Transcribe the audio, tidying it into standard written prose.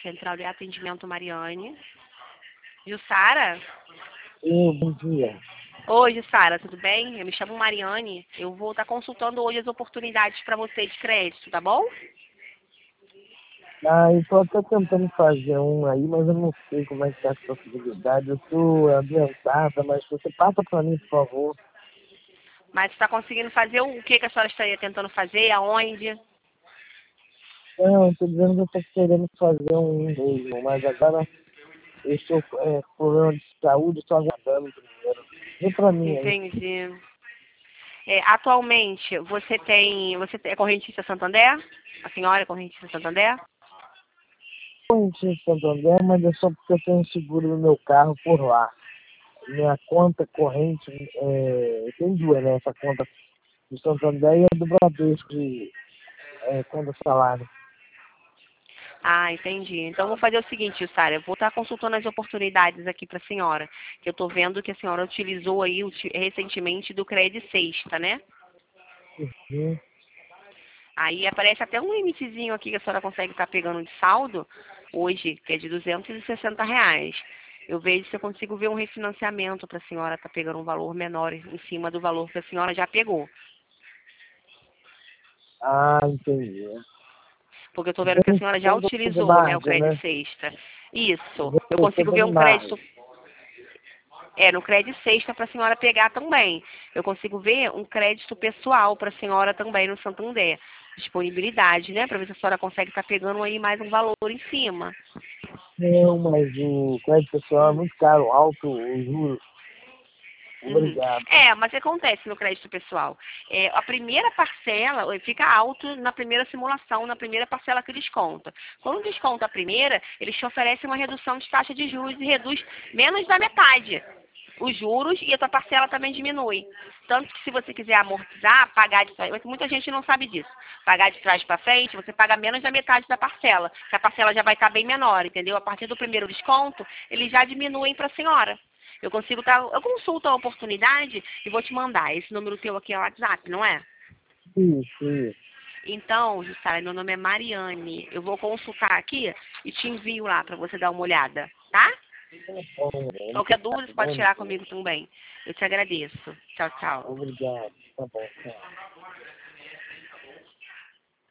Central de Atendimento Mariane. Jussara? Sim, bom dia. Oi, Jussara, tudo bem? Eu me chamo Mariane. Eu vou estar consultando hoje as oportunidades para você de crédito, tá bom? Eu tô até tentando fazer um aí, mas eu não sei como é que tá a possibilidade. Eu tô adiantada, mas você passa para mim, por favor. Mas você está conseguindo fazer o que que a senhora estaria tentando fazer? Aonde? Não, eu tô dizendo que eu tô querendo fazer um mesmo, mas agora eu estou com problema de saúde, estou aguardando primeiro. Vê para mim aí. Entendi. Atualmente, você é correntista Santander? A senhora é correntista Santander? Correntino de Santo André, mas é só porque eu tenho seguro no meu carro por lá. Minha conta corrente, tem duas, né? Essa conta do Santander e a do Bradesco de conta salário. Ah, entendi. Então, vou fazer o seguinte, Sara, eu vou estar consultando as oportunidades aqui para a senhora, que eu estou vendo que a senhora utilizou aí recentemente do Credit Sexta, né? Uhum. Aí aparece até um limitezinho aqui que a senhora consegue estar pegando de saldo hoje, que é de R$ 260. Eu vejo se eu consigo ver um refinanciamento para a senhora estar pegando um valor menor em cima do valor que a senhora já pegou. Ah, entendi. Porque eu estou vendo que a Vem senhora já todo de utilizou, né, o margem, Credit né? Sexta. Isso. Eu Vem consigo todo ver de um crédito. margem. No crédito sexta para a senhora pegar também. Eu consigo ver um crédito pessoal para a senhora também no Santander. Disponibilidade, né? Para ver se a senhora consegue estar pegando aí mais um valor em cima. Não, mas o crédito pessoal é Hum. muito caro, alto os juros. Uhum. Obrigado. Mas o que acontece no crédito pessoal? A primeira parcela fica alto na primeira simulação, na primeira parcela que desconta. Quando desconta a primeira, eles te oferecem uma redução de taxa de juros e reduz menos da metade os juros e a tua parcela também diminui. Tanto que se você quiser amortizar, pagar de trás, muita gente não sabe disso. Pagar de trás para frente, você paga menos da metade da parcela, que a parcela já vai estar bem menor, entendeu? A partir do primeiro desconto, eles já diminuem para a senhora. Eu consulto a oportunidade e vou te mandar. Esse número teu aqui é o WhatsApp, não é? Isso. Então, Jussara, meu nome é Mariane. Eu vou consultar aqui e te envio lá para você dar uma olhada, tá? Qualquer dúvida, você pode Bom tirar dia. comigo também. Eu te agradeço. Tchau, tchau. Obrigado. Tá bom, tchau.